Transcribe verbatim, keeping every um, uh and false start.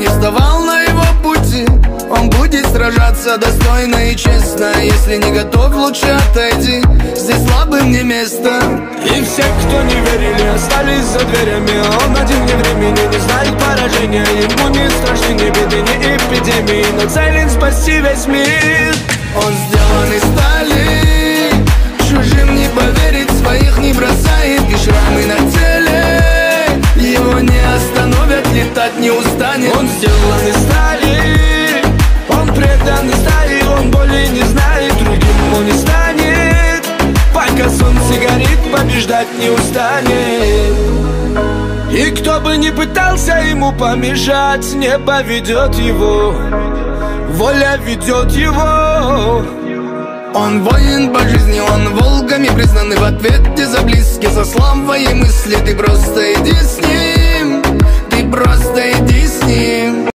не вставал на его пути. Он будет сражаться достойно и честно. Если не готов, лучше отойди, здесь слабым не место. И все, кто не верили, остались за дверями. Он один не времени, не знает поражения. Ему не страшны ни беды, ни эпидемии, но целен спасти весь мир. Он сделан из стали, чужим не поверить, своих не бросает. И шрамы на теле его не остановят, летать не устанет. Он сделан из стали, он предан стае, он боли не знает, другим он не станет. Пока солнце горит, побеждать не устанет. И кто бы ни пытался ему помешать, небо ведет его, воля ведет его. Он воин по жизни, он волками признанный, в ответе за близких, за славой и мысли. Ты просто иди с ним, ты просто иди с ним.